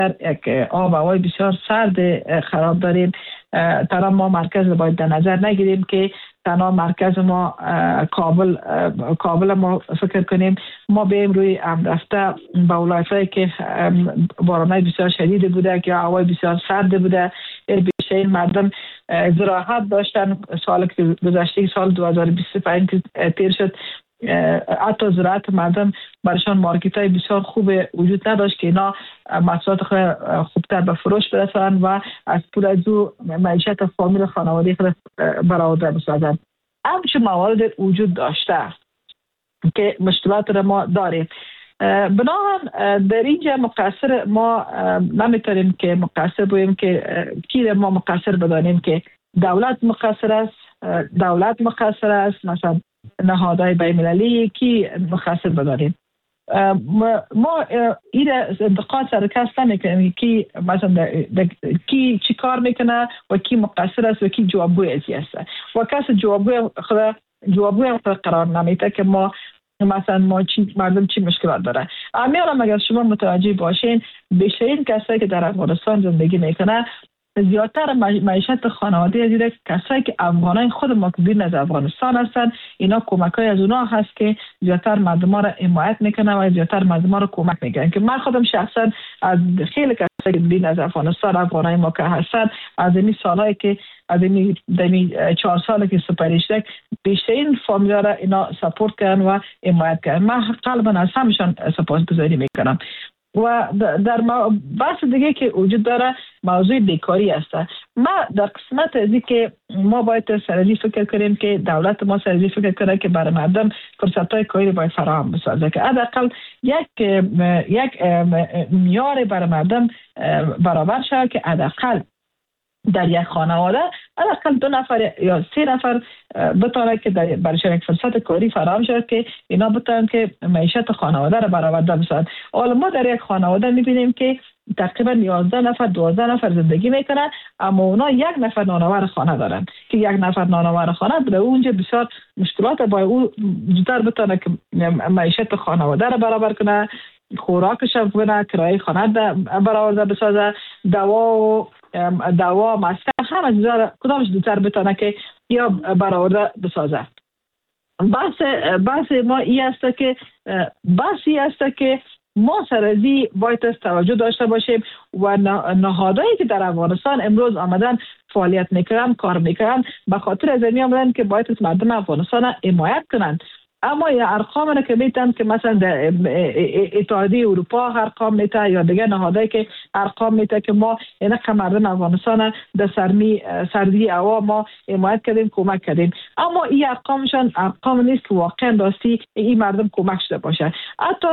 یک آب و هوای بسیار سرد خراب داریم. تنها ما مرکز باید در نظر نگیریم که تنها مرکز ما کابل ما فکر کنیم. ما بریم روی رفته به ولایت‌هایی که باران‌های بسیار شدید بوده که هوای بسیار سرد بوده، بیشتر مردم زراعت داشتن. سال که گذشته سال 2025 که تیر شد، حتی زراعت مردم برشان مارکت های بسیار خوب وجود نداشت که اینا محصولات خود خوبتر به فروش برسانند و از پول از او معیشت فامیل خانواده خود برآورده بسازند. همچون موارد وجود داشته که مشکلات را ما داریم. بنابراین در اینجا مقصر ما نمیتونیم که مقصر بودیم که کی ما مقصر بدانیم که دولت مقصر است. دولت مقصر است، مثلا نهادهای بین‌المللی کی مقصر بدانیم. ما این انتقاد سرکست نمیکنیم که مثلا کی چی کار میکنه و کی مقصر است و کی جوابگوی است و کس جوابگوی قرار نمیده که ما مثلا مردم چی مشکلات داره. امیرم اگر شما متوجه باشین بیشترین کسایی که در افغانستان زندگی میکنه زیادتر معیشت خانواده از کسایی که افغانای خود ما که بیرون از افغانستان هستن، اینا کمکای از اونا هست که زیادتر مردم را حمایت میکنه و زیادتر مردم را کمک میکنن. که من خودم شخصا از خیلی کسایی که بیرون از افغانستان افغانای ما که هستن از این سالایی که از این 4 ساله که سپریشتک بیشترین فامیلا را اینا سپورت کردن و حمایت کردن. من قلبا از همشان سپاسگزاری میکنم. و در بحث دیگه که وجود داره موضوع بیکاری است. ما در قسمت از این که ما باید سرازی فکر کنیم که دولت ما سرازی فکر کنه که برای مردم فرصت‌های کاری باید فراهم بسازه که حداقل یک معیار برای مردم برابر شود که حداقل در یک خانواده حداقل 2 نفر یا 3 نفر بتونه که برایشان یک فرصت کاری فراهم شد که اینا بتونن که معیشت خانواده را برآورده بسازن. حالا ما در یک خانواده میبینیم که تقریبا 11 نفر 12 نفر زندگی میکنن، اما اونا 1 نفر نانآور خانه دارن که 1 نفر نانآور خانه در اونجا بسیار مشکلات با او زودتر بتونه که معیشت خانواده را برابر کنه، خوراکش بکنه، کرایه خانه برآورده بسازه، دوا مسکن همه کدامش زودتر بتونه که یا برآورده بسازه. بحث ما این است که ما سرازی باید توجه داشته باشیم و نهادهایی که در افغانستان امروز آمدن فعالیت میکنن، کار میکنن، به خاطر از این آمدن که باید مردم افغانستان حمایت کنن. اما یا ارقام را که میتن که مثلا در اتحادیه اروپا ارقام میته یا دیگه نهادهایی که ارقام میته که ما این مردم افغانستان در سردی هوا ما حمایت کردیم، کمک کردیم، اما این ارقامشان ارقام نیست که واقعا راستی این مردم کمک شده باشه. حتی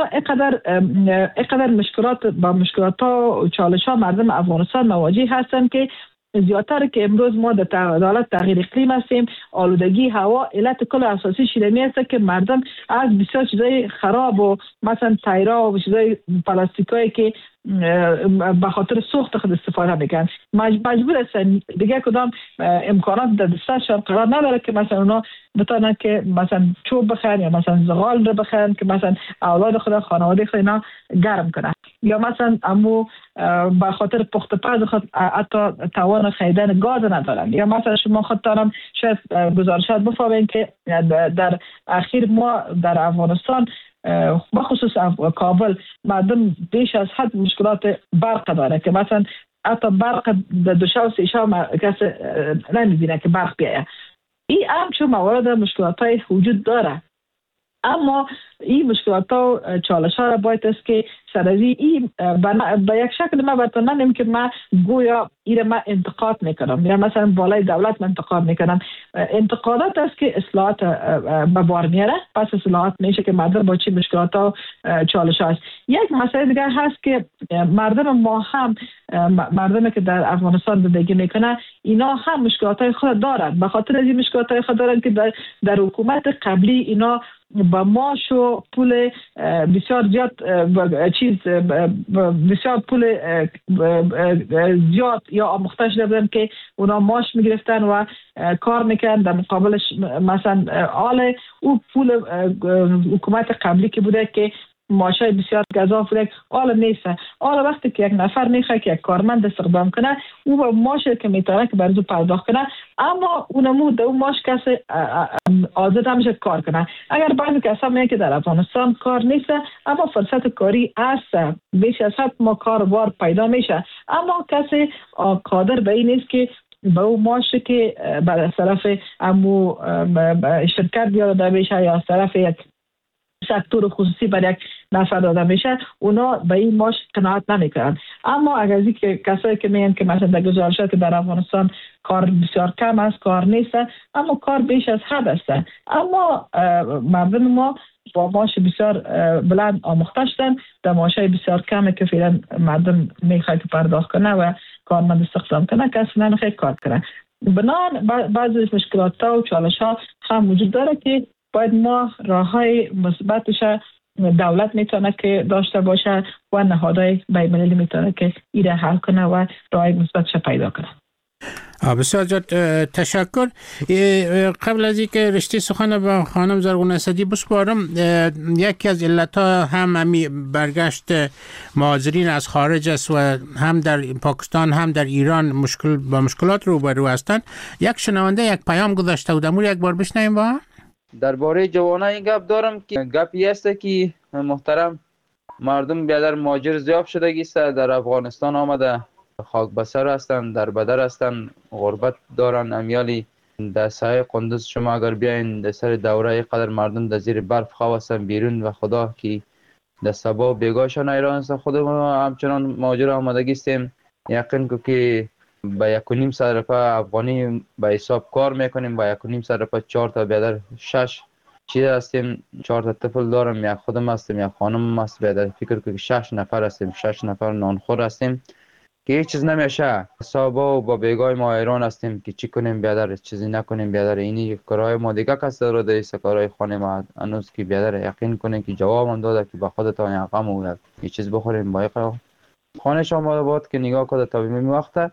اینقدر مشکلات ها و چالش ها مردم افغانستان مواجه هستن که زیادتر که امروز ما در حالت تغییر اقلیم هستیم، آلودگی هوا علت کل اساسی شیرینی است که مردم از بسیار چیزای خراب و مثلا تایرا و چیزای پلاستیکایی که به خاطر سوخت خود استفاده میکنن مجبور هستن دیگه کدام امکانات در دستشان قرار نداره که مثلا اونا بتونن که مثلا چوب بخرن یا مثلا زغال رو بخرن که مثلا اولاد خود خانواده خود اینا گرم کنن، یا مثلا امو به خاطر پخت پز خود حتی توان خریدن گاز ندارن. یا مثلا شما خودتانم شاید گزارشات بفهمین که در اخیر ما در افغانستان بخصوص کابل مردم بیش از حد مشکلات برق داره که مثلا حتی برق در 2 شب و 3 شب کسی نمیبینه که برق بیایه. این همچون موارد مشکلات های وجود داره، اما این مشکلات ها و چالش ها را باید است که سرازی این به یک شکل ما برتون نمیم که من گویا این ما انتقاد میکنم یا مثلا بالای دولت من انتقاد میکنم. انتقادات است که اصلاحات به بار میاره، پس اصلاحات میشه که مردم با چی مشکلات ها و چالش ها است. یک مسئله دیگر هست که مردم ما هم مردمی که در افغانستان زندگی میکنه اینا هم مشکلات های خود دارن، به خاطر از این مشکلات های خود دارن که در حکومت قبلی اینا با معاش و پول بسیار زیاد بسیار پول زیاد یا آموخته شده بودن که اونا معاش میگرفتن و کار میکردن، در مقابلش مثلا حال او پول حکومت قبلی که بوده که معاشای بسیار گزاف یک حال نیست. حالا وقتی که یک نفر میخواد که یک کارمند استخدام کنه، او با معاشی که میتونه که برای پرداخت کنه، اما اونمو دو معاش کسی آزاد نمیشه کار کنه. اگر بعضی کسا میگه که در افغانستان کار نیست اما فرصت کاری هست، بیش از حد ما کار پیدا میشه، اما کسی قادر به این نیست که به اون معاشی که از طرف امو شرکت داده میشه یا از طرف یک سکتور خصوصی برای یک نفر داده میشه، اونا به این معاش قناعت نمیکنن. اما اگر از که کسایی که میگن که مثلا در گزارشات در افغانستان کار بسیار کم است، کار نیست، اما کار بیش از حد است، اما مردم ما با معاش بسیار بلند آموخته شدن، در معاشای بسیار کم که فعلا مردم میخواد پرداخت کنه و کارمند استخدام کنه، کسی نمیخواد کار کنه. بنابراین بعضی مشکلات ها و چالش ها هم وجود داره که باید ما راههای مثبتش دولت میتونه که داشته باشه و نهادهای بین‌المللی میتونه که ایره حل کنه و راههای مثبتش پیدا کنه. بسیار زیاد تشکر. قبل از اینکه رشته سخن با خانم زرغون اسدی بسپارم، یکی از علتها هم برگشت مهاجرین از خارج است و هم در پاکستان هم در ایران با مشکلات روبرو هستند. یک شنونده یک پیام گذاشته بود، امور یک بار بشنویم با هم. درباره جوانا این گپ دارم که گپی است که محترم مردم بیادر مهاجر زیاد شدگی است، در افغانستان آمده خاک بسر هستند، در بدر هستند، غربت دارن. امیالی در سایه قندوز شما اگر بیاین در سر دوره قدر مردم در زیر برف خواستن بیرون و خدا که در سبا بیگاشان ایران است. خود ما همچنان مهاجر آمدگی استیم. یقین کو که با 1.5 صرفه افغانی به حساب کار میکنیم، با 1.5 صرفه 4 تا بیادر 6 چیز هستیم، 4 تا طفل دارم، یک خودم هستم، یک خانم هست، بیادر فکر که 6 نفر هستیم، 6 نفر نانخور هستیم که هیچ چیز نمیشه. حسابا و با بیگای ما ایران هستیم که چی کنیم بیادر، چیزی نکنیم بیادر. اینی کارهای ما دیگه کس داره ایست، کارهای خانه ما هنوز که بیادر یقین کنیم که جواب هم داده که با خودتان یک غم و یک چیز بخوریم با یک خانه شما بود که نگاه کنه تا بیم وقته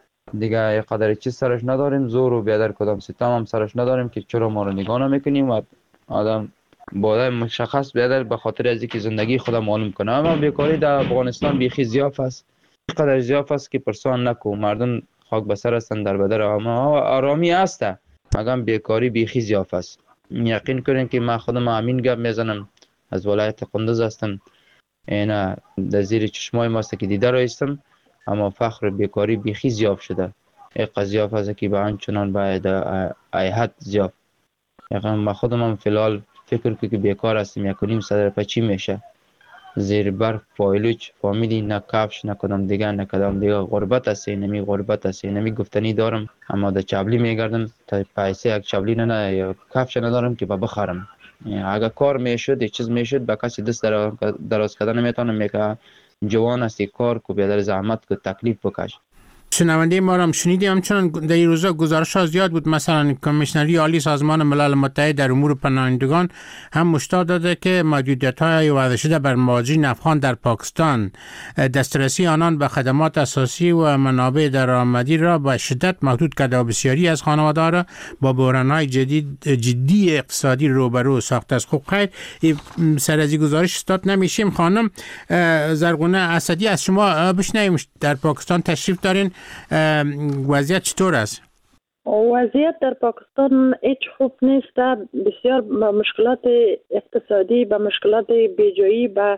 دیگه یک قدر چیز سرش نداریم، زور و بیادر کدام ستم هم سرش نداریم که چرا ما رو نگاه نمیکنیم و آدم باید مشخص بیادر به خاطر از اینکه زندگی خودم معلوم کنه. اما بیکاری در افغانستان بیخی زیاف است، قدر زیاف است که پرسان نکو. مردم خاک بسر هستند در بدر، اما آرامی است، مگر بیکاری بیخی زیاف است. یقین کنین که من خودم همین گپ میزنم، از ولایت قندوز هستم، اینا در زیر چشمای ماست که دیده رایستم، اما فقر بیکاری بیخی زیاف شده. این قضیه است که به همچنان باید ایحد زیاف. یقین من خودم هم فیلال فکر که بیکار هستم، 1.5 صرفه چی میشه زیر برف پایلوچ فامیلی، نه کفش نه کدام دیگه نه کدام دیگه. غربت است، اینمی غربت است، اینمی گفتنی دارم اما در چبلی میگردم تا پیسه یک چبلی نه یا کفش ندارم که بخرم. اگر کار میشد یک چیز میشد به کسی دست دراز کردن نمیتونم، میگه جوان هستی کار کو، بیادر زحمت کو، تکلیف بکش. شنونده ما هم شنیدیم، همچنان در این روزا گزارش ها زیاد بود. مثلا کمیشنری عالی سازمان ملل متحد در امور پناهندگان هم هشدار داده که محدودیت های وضع شده بر مهاجرین افغان در پاکستان، دسترسی آنان به خدمات اساسی و منابع درآمدی را به شدت محدود کرده و بسیاری از خانواده را با بحران های جدی اقتصادی روبرو ساخته است. خب خیر، سر از این گزارش استاد نمیشیم. خانم زرغون اسدی از شما بشنویم، در پاکستان تشریف دارین، وضعیت چطور است؟ وضعیت در پاکستان هیچ خوب نیست. بسیار مشکلات اقتصادی، به مشکلات بیجایی، به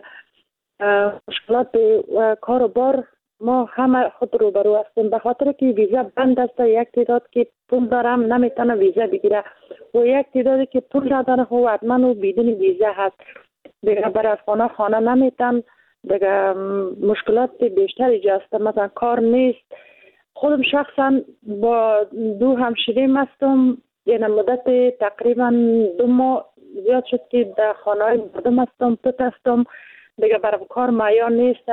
مشکلات کار و بار ما همه خود روبرو هستیم، به خاطر که ویزا بند است. یک تعداد که پول دارم نمیتونه ویزا بگیره و یک تعدادی که پول نداره خب حتما و بدون ویزا هست دیگه برای افغانا خانه نمیتن دیگه. مشکلات بیشتر ایجاد است، مثلا کار نیست. خودم شخصا با 2 همشیریم هستم، یعنی مدت تقریبا 2 ماه زیاد شد که در خانه مردم هستم، پت هستم دیگه، برای کار معیار نیست.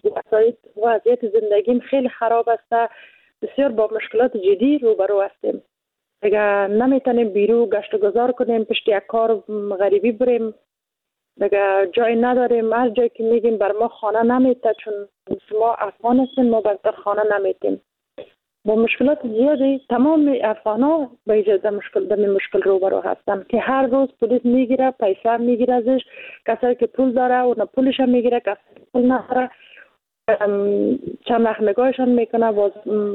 وضعیت زندگیم خیلی خراب است، بسیار با مشکلات جدی روبرو هستیم دیگه. نمیتونیم بیرون گشت و گذار کنیم، پشت یک کار غریبی بریم دیگه، جای نداریم. هر جایی که میگیم بر ما خانه نمیته، چون ما افغان هستیم، ما بر خانه نمیتیم با مشکلات زیادی تمام افغان‌ها به اجازه مشکل روبرو هستند که هر روز پلیس میگیره، پیسه میگیره ازش، کسایی که پول داره اون پولش میگیره، کسایی که پول نداره چند وقت نگاهشان میکنه، باز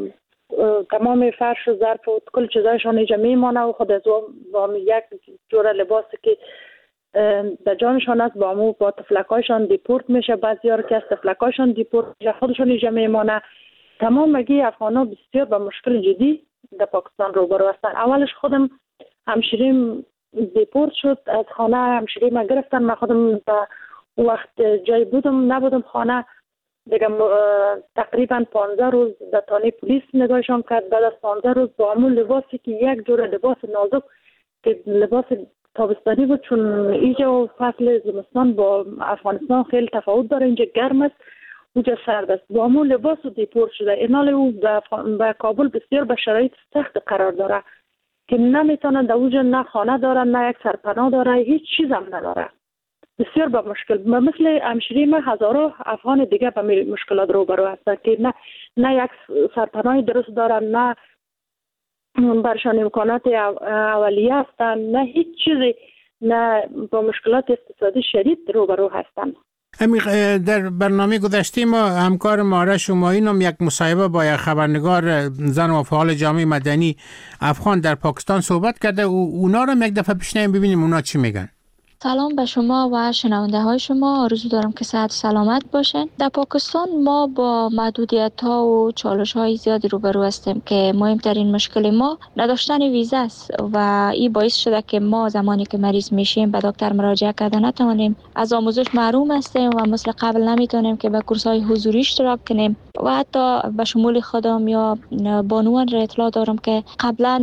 تمام فرش و ظرف و کل چیزایشان اینجا میمانه و خود از یک جور لباسی که در جانشان است با تفلکایشان دیپورت میشه، بعضی‌ها که از تفلکایشان دیپورت میشه، خودشان اینجا میمانه. تمام مگی افغان‌ها بسیار با مشکل جدی در پاکستان روبرو هستند. اولش خودم همشیریم دیپورت شد از خانه، همشیریم ما گرفتن، من خودم وقت جای نبودم خانه دیگه، تقریبا 15 روز در تانه پلیس نگاهشان کرد. بعد از 15 روز با همون لباسی که یک جور لباس نازک که لباس تابستانی بود، چون اینجا فصل زمستان با افغانستان خیلی تفاوت داره، اینجا گرم است اونجا سرد است، با همون لباس دیپورت شده. اینال او به کابل بسیار به شرایط سخت قرار داره که نمیتونه در اونجا نه خانه داره، نه یک سرپناه داره، هیچ چیز هم نداره. بسیار با مشکل، مثل همشیری ما هزارها افغان دیگه به مشکلات روبرو هستند که نه یک سرپناه درست دارن، نه برشان امکانات اولیه هستند، نه هیچ چیزی، نه با مشکلات اقتصادی شدید روبرو هستند. در برنامه گذشته ما همکار ماره شمایی نام یک مصاحبه با یک خبرنگار زن و فعال جامعه مدنی افغان در پاکستان صحبت کرده و اونا رو یک دفعه بشنویم ببینیم اونا چی میگن. سلام به شما و شنونده های شما، آرزو دارم که صحت سلامت باشین. در پاکستان ما با محدودیت ها و چالش های زیادی روبرو هستیم که مهمترین مشکل ما نداشتن ویزا است و این باعث شده که ما زمانی که مریض میشیم به دکتر مراجعه کردن نتوانیم، از آموزش محروم هستیم و مثل قبل نمیتونیم که به کورس های حضوری اشتراک کنیم و حتی به شمول خودم یا بانوان را اطلاع دارم که قبلا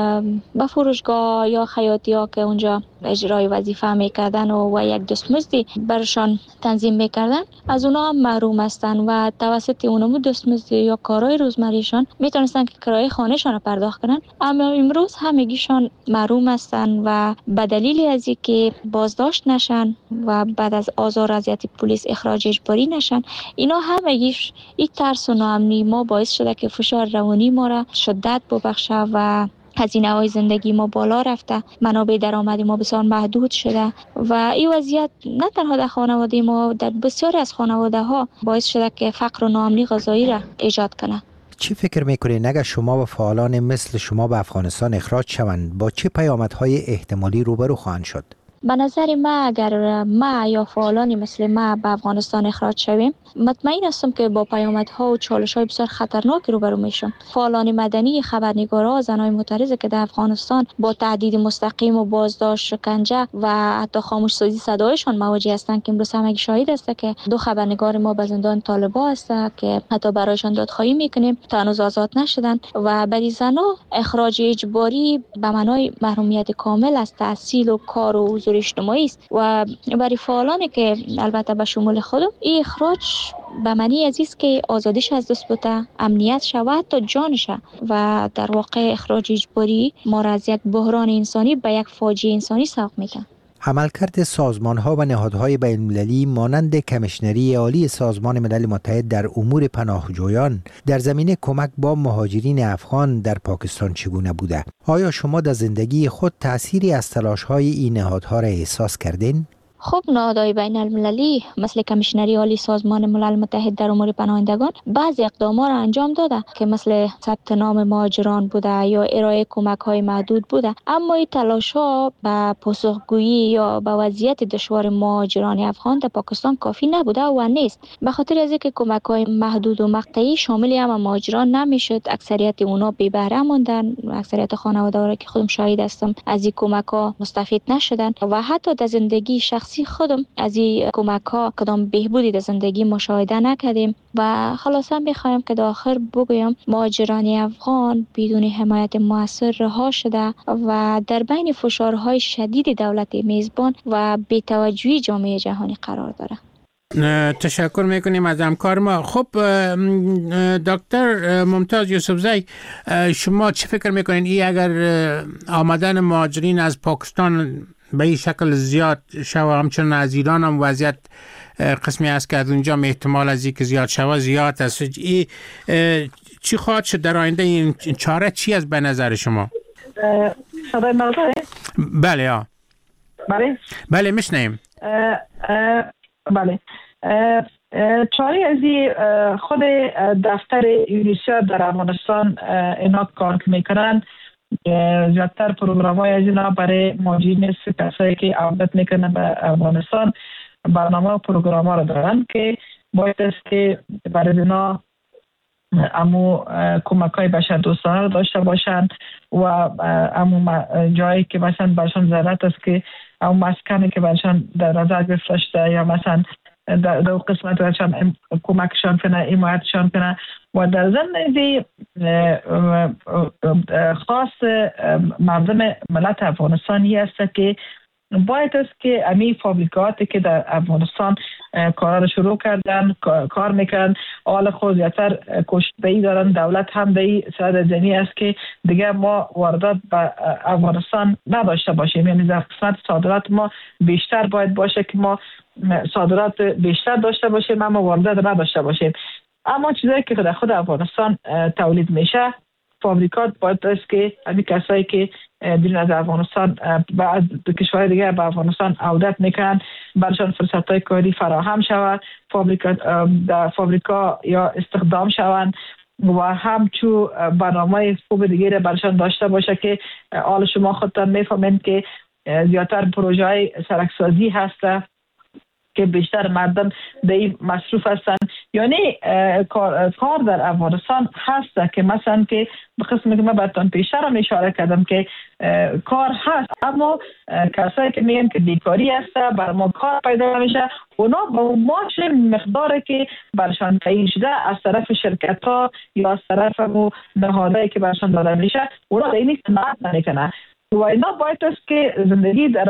به فروشگاه یا خیاطی ها که اونجا اجرای وظیفه میکردن و یک دستمزدی برشان تنظیم میکردن، از اونا هم محروم هستن و توسط اونمو دستمزدی یا کارهای روزمریشان میتونستن که کرایه خانهشان رو پرداخت کنن، اما امروز همگیشان محروم هستن و به دلیل از اینکه بازداشت نشن و بعد از آزار اذیت پلیس اخراج اجباری نشن، اینا همگیش این ترس و ناامنی ما باعث شده که فشار روانی ما را شدت ببخشه و هزینه‌های زندگی ما بالا رفته، منابع درآمدی ما بسیار محدود شده و این وضعیت نه تنها در خانواده ما، در بسیاری از خانواده‌ها باعث شده که فقر و ناامنی غذایی را ایجاد کنه. چی فکر میکنین اگر شما و فعالان مثل شما به افغانستان اخراج شوند با چه پیامدهای احتمالی روبرو خواهند شد؟ به نظر ما اگر ما یا فعالانی مثل ما به افغانستان اخراج شویم، مطمئن هستم که با پیامدها و چالش‌های بسیار خطرناک روبرو میشیم. فعالان مدنی، خبرنگارا، زنای معترض که در افغانستان با تهدید مستقیم و بازداشت، شکنجه و حتی خاموش‌سازی صدایشان مواجه هستند که امروز همگی شاهد است که 2 خبرنگار ما به زندان طالبا هستند که حتی برایشان دادخواهی میکنیم تا هنوز آزاد نشدن و برای زنها اخراج اجباری به معنای محرومیت کامل از تحصیل و کار و حضور اجتماعی است و برای فعالانی که البته به شمول خودم این اخراج به معنی است که آزادیش از دست بوده، امنیت شود تا جانش و در واقع اخراج اجباری ما را از یک بحران انسانی به یک فاجعه انسانی سوق میکنه. عملکرد سازمان‌ها و نهادهای بین‌المللی مانند کمیشنری عالی سازمان ملل متحد در امور پناهجویان در زمینه کمک با مهاجرین افغان در پاکستان چگونه بوده؟ آیا شما در زندگی خود تأثیری از تلاش‌های این نهادها را احساس کردین؟ خب نهادهای بین المللی مثل کمیشنری عالی سازمان ملل متحد در امور پناهندگان بعضی اقدامات را انجام داده که مثل ثبت نام مهاجران بوده یا ارائه کمک‌های محدود بوده، اما این تلاش‌ها به پاسخگویی یا به وضعیت دشوار مهاجران افغان در پاکستان کافی نبوده و نیست، به خاطر از اینکه کمک‌های محدود و مقطعی شامل هم مهاجران نمیشد. اکثریت اونا بی بهره ماندن، اکثریت خانواده‌ها که خودم شاهد هستم از این کمک‌ها مستفید نشدن و حتی در زندگی شخصی خودم از این کمک‌ها کدام بهبودی در زندگی مشاهده نکردیم و خلاصا می‌خوایم که در آخر بگویم مهاجران افغان بدون حمایت مؤثر رها شده و در بین فشارهای شدید دولت میزبان و بی‌توجهی جامعه جهانی قرار داره. تشکر میکنیم از همکار ما. خب دکتر ممتاز یوسفزی، شما چه فکر میکنین ای اگر آمدن مهاجرین از پاکستان به این شکل زیاد شوه، همچنان از ایران هم وضعیت قسمی است که از اونجا احتمال از اینکه زیاد شوه زیاد است. چی خواهد شد در آینده؟ این چاره چی است به نظر شما؟ صدای من داره؟ بله بله میشنیم. بله چاره از خود دفتر یونیسف در افغانستان اینا کار میکنن. زیادتر پروگرام های از اینا برای مهاجرین کسایی که عودت میکنن به افغانستان برنامه و پروگرام ها رو دارن که باید است که برای اینا امو کمک های بشر دوستانه رو داشته باشند و امو جایی که مثلا برشان ضرورت است که امو مسکنی که برشان در نظر گرفته شده یا مثلا در قسمت برشان کمکشان کنه، حمایتشان کنه. و در ضمن خاص مردم ملت افغانستانی است که باید است که امی فابریکاتی که در افغانستان کار رو شروع کردن کار میکنن حال خود زیادتر کوشش دارن. دولت هم به این صورت زنی است که دیگه ما واردات به افغانستان نداشته باشیم، یعنی در قسمت صادرات ما بیشتر باید باشه که ما صادرات بیشتر داشته باشیم اما واردات نداشته باشیم. اما چیزایی که در خود افغانستان تولید میشه فابریکات باید است که همین کسایی که بیرون از افغانستان بعد کشورهای دیگه به افغانستان عودت میکنن برشان فرصت‌های کاری فراهم شود، فابریکا یا استخدام شوند و همچو برنامه خوب دیگه برشان داشته باشه که حال شما خودتان میفهمین که زیادتر پروژه های سرکسازی هسته که بیشتر مردم به این مصروف هستند. یعنی کار در افغانستان هست که مثلا که به قسمی که من براتون پیشتر هم اشاره کردم که کار هست اما کسایی که میگن که بیکاری هست بر ما کار پیدا میشه اونا با معاش مقداری که برشان تعیین شده از طرف شرکت ها یا از طرف نهادهایی که برشان داده میشه اونا به این قناعت نمیکنن و اینا باید است که زندگی در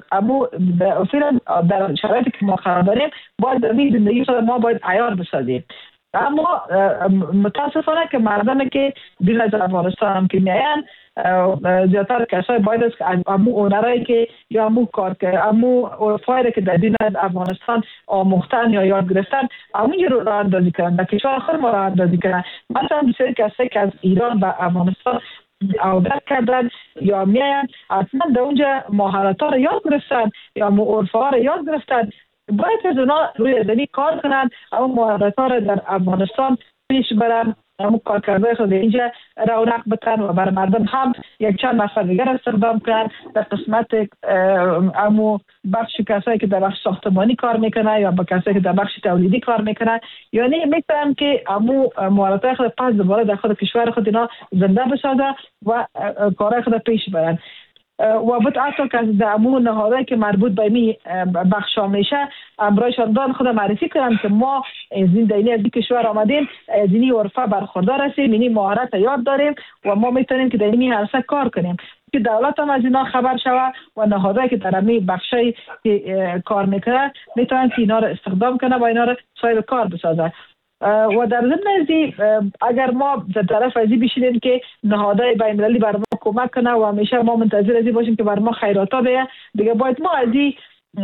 در شرایطی که ما قرار داریم باید زندگی ما باید عیار بسازیم. اما متاسفانه که مردمی که بیرون از افغانستان هم که میاین زیادتر کسای باید است که امو اونرایی که یا امو کار که امو فایده که در بیرون از افغانستان آموختن یا یاد گرفتن امو رو راه اندازی کنن در کشور خود ما راه اندازی کنن. مثلا بسیاری کسایی که از ایران به افغانستان عودت کردن یا میاین اصلا در اونجا مهارت ها رو یاد گرفتن یا عرف ها رو یاد گرفتن. باید از اونا روی زمین کار کنن اما مهارت ها رو در افغانستان پیش برن، اما کار کرده خود اینجا رونق بتن و بر مردم هم یک چند نفر دیگر استخدام کنن در قسمت امو بخش کسایی که در بخش ساختمانی کار میکنن یا با کسایی که در بخش تولیدی کار میکنن. یعنی میتونن که امو مهارت‌های خود پس دوباره در خود کشور خود اینا زنده بسازن و کارهای خود پیش برن. و بود حتی که در امو نهادهایی که مربوط به می بخش ها میشه امرایشان دان خود معرفی کنن که ما زندگی از این کشور آمدیم، از این عرفه برخوردار هستیم، این مهارت یاد داریم و ما میتونیم که در این عرصه کار کنیم که دولت هم از اینا خبر شود و نهادهایی که در همین بخشای کار میکنن میتونن که اینا رو استخدام کنن و اینا رو صاحب کار بسازن. و در ضمن ازی اگر ما در طرف ازی بشینیم که نهادهای بین‌المللی بر ما کمک کنه و همیشه ما منتظر ازی باشیم که بر ما خیراتا بیه دیگه باید ما ازی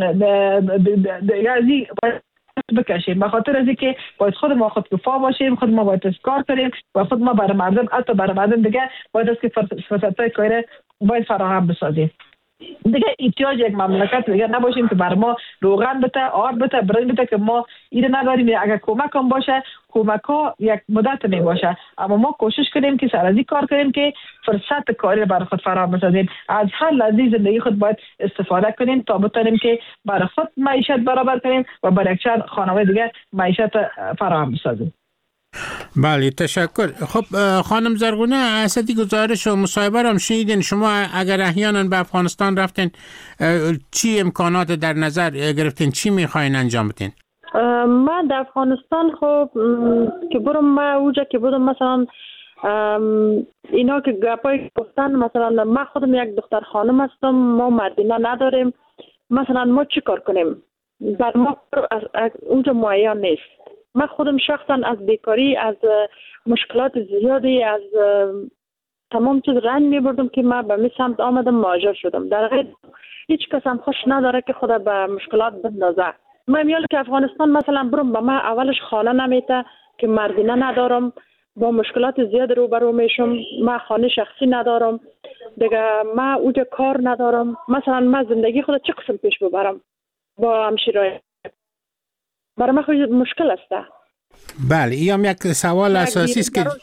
باید بکشیم به خاطر ازی که باید خود ما خودکفا باشیم، خود ما باید کار کنیم و خود ما برای مردم حتی برای مردم دیگه باید از که فرصت‌های کاری باید فراهم بسازیم. دیگه احتیاج یک مملکت دیگه نباشیم که بر ما روغن بده، آرد بده، برنج بده که ما اینو نداریم. اگر کمک هم باشه کمک ها یک مدت می باشه اما ما کوشش کنیم که سرازی کار کنیم که فرصت کاری برای خود فراهم بسازیم. از هر لحظه زندگی خود باید استفاده کنیم تا بتونیم که برای خود معیشت برابر کنیم و برای یک چند خانواده دیگه معیشت فراهم بسازیم. بله تشکر. خب خانم زرغونه اسدی گزارش و مصاحبه رو هم شنیدین. شما اگر احیانا به افغانستان رفتین چی امکانات در نظر گرفتین، چی میخواین انجام بدین؟ من در افغانستان خب که برم ما اوجا که بودم مثلا اینا که گپای گفتن مثلا من خودم یک دختر خانم هستم، ما مدینه نداریم، مثلا ما چی کار کنیم؟ بر ما اونجا معین نیست. من خودم شخصا از بیکاری، از مشکلات زیادی، از تمام چیز رنج میبردم که من به می سمت آمدم مهاجر شدم. در غیر هیچ کس هم خوش نداره که خدا به مشکلات بندازه. من میال که افغانستان مثلا برم به من اولش خانه نمیته که مردینه ندارم، با مشکلات زیاد روبرو میشم. من خانه شخصی ندارم دیگه، من اونجا کار ندارم. مثلا من زندگی خود چه قسم پیش ببرم با همشیرای؟ برای من خود مشکل است. بله این هم یک سوال اساسی است که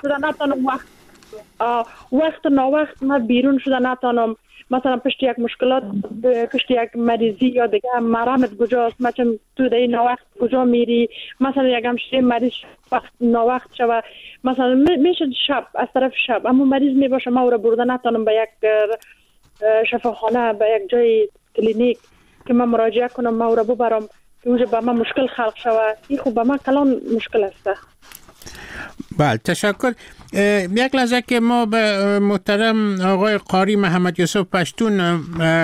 وقت ناوقت من بیرون شده نتانم، مثلا پشت یک مشکلات، پشت یک مریضی یا دیگه مرمت کجاست، مثلا تو در این ناوقت کجا میری، مثلا یک همشیره مریض وقت ناوقت شوه، مثلا میشه شب از طرف شب اما مریض میباشه ما او را برده نتانم به یک شفاخانه، به یک جای کلینیک که من مراجعه کنم، ما او را ببرم که اونجا به من مشکل خلق شوه. این خوب به من کلان مشکل است. بله تشکر. یک لحظه که ما به محترم آقای قاری محمد یوسف پشتون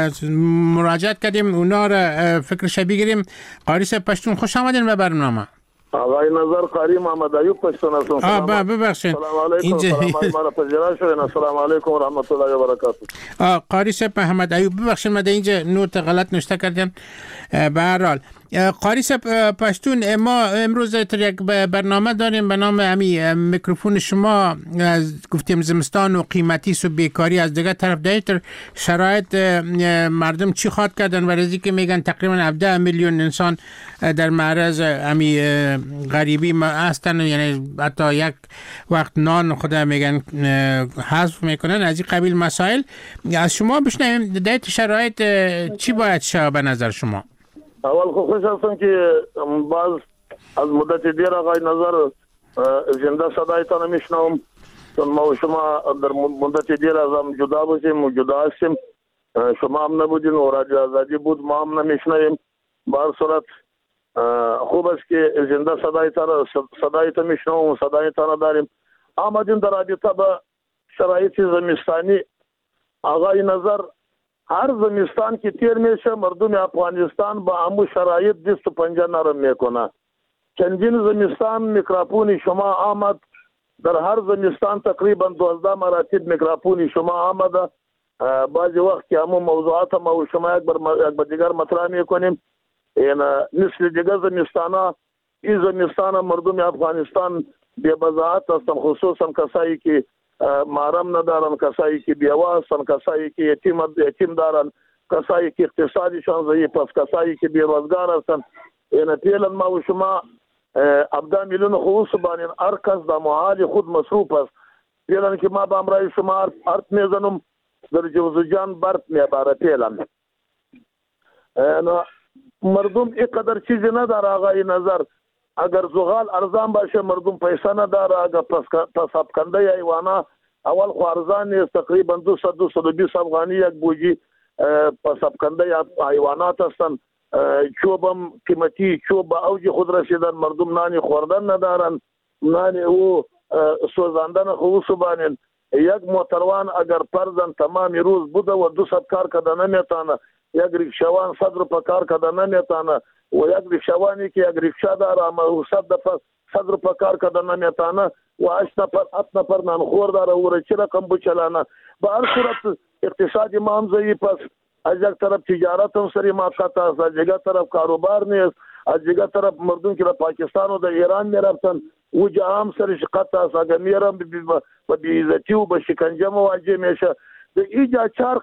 مراجعت کردیم، اونا را فکر شبیه گیریم. قاری صاحب پشتون خوش آمدین به برنامه. آقای نظر قاری محمد ایوب پشتون هستم. ببخشید. سلام علیکم. سلام علیکم. السلام علیکم و رحمت الله و برکاته. قاری صاحب محمد ایوب ببخشید من اینجا نوت غلط نوشته کردم. به هر حال قاری صاحب پشتون، ما امروز یک برنامه داریم به نام میکروفون شما. گفتیم زمستان و قیمتی و بیکاری، از دیگه طرف دیتر شرایط مردم چی خواد کردن و رزی که میگن تقریبا 17 میلیون انسان در معرض غریبی هستن، یعنی حتی یک وقت نان خدا میگن حذف میکنن. از این قبیل مسائل از شما بشنویم. دیت شرایط چی باید شه به نظر شما؟ اول خوش هستم که باز از مدت دیر آقای نظر زنده صدایتان میشنوم، چون ما و شما در مدت دیر از هم جدا باشیم و جدا هستیم. شما هم نبودین و رادیو آزادی بود، ما هم نمیشنویم. به هر صورت خوب است که زنده صدایتان میشنوم و صدایتان داریم. آمدیم در رابطه با شرایط زمستانی. آقای نظر هر زمستان که تیر میشه مردم افغانستان با همو شرایط دست و پنجه نرم میکنه. چندین زمستان میکروفون شما آمد، در هر زمستان تقریبا 12 مراتب میکروفون شما آمده. بعضی وقت که همو موضوعات ما و شما یک بر دیگر مطرح میکنیم. این مثل دیگر زمستان این زمستان مردم افغانستان بی بضاعت هستن، خصوصا کسایی که محرم ندارن، کسایی که بیوه هستن، کسایی که یتیم دارن، کسایی که اقتصادشان ضعیف است، کسایی که بیروزگار هستن. این فعلا ما و شما 17 میلیون خصوص بانین هر کس در محال خود مصروف است. فعلا که ما به امرای شما ارت میزنم در جوزجان برد میباره. فعلا مردم اینقدر چیزی نداره آقای نظر. اگر زغال ارزان باشه مردم پیسه نداره. اگر پساب کنده حیوانا اول خو ارزان نیست، تقریبا 200-220 افغانی یک بوجی پساب کنده حیوانات هستن. چوبم قیمتی، چوب به اوج خود رسیدن، مردم نانی خوردن ندارن، نانی او سوزاندن خصوص بانین. یک موتروان اگر پرزن تمامی روز بوده و 200 کار کده نمیتانه، یک ریکشوان 100 روپه کار کده نمیتانه و یک ریکشوانی که یک ریکشا داره اما 100 روپه کار کده نمیتانه و 8 نفر نانخور داره و چه رقم بچلانه. به هر صورت اقتصادی ما هم ضعیف است. از یک طرف تجارت هم سری موقت است، از یک طرف کاروبار نیست، از یک طرف مردم که در پاکستان و در ایران میرفتن او جا هم سری شقت است. اگر میرم به بیعزتی و به شکنجه مواجه میشه. در اینجا چهار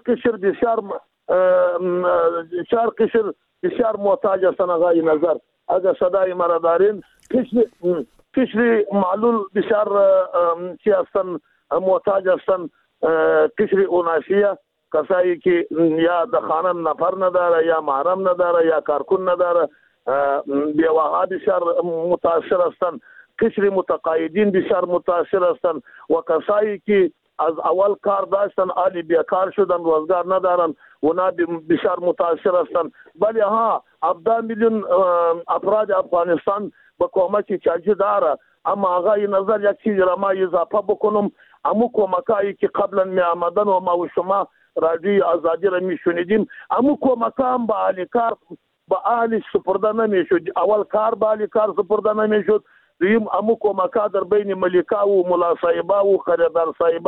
قشر بسیار محتاج هستن آقای نظر. اگر صدای مرا دارین، قشر معلول بسیار چی هستن محتاج هستن. قشر اوناشیه، کسایی که یا در خانه نفر نداره، یا محرم نداره، یا کارکن نداره، بیواها بسیار متاثر هستن. قشر متقاعدین بسیار متاثر هستن و کسایی که از اول کار داشتن آلی بیکار شدن، روزگار ندارن، اونا بسیار متاثر هستن. ولی 17 میلیون افراد افغانستان به کمک چالشی داره. اما آقای نظر یک چیز را ما اضافه بکنم، امو کمکایی که قبلا می آمدن و ما و شما رادیوی آزادی را می شنیدیم، امو کمکا هم به اهل کار به اهل سپرده نمی شد. اول کار به اهل کار سپرده نمی شد. دویم امو کمکا در بین ملکا و ملا صاحبا و خریدار صاحبا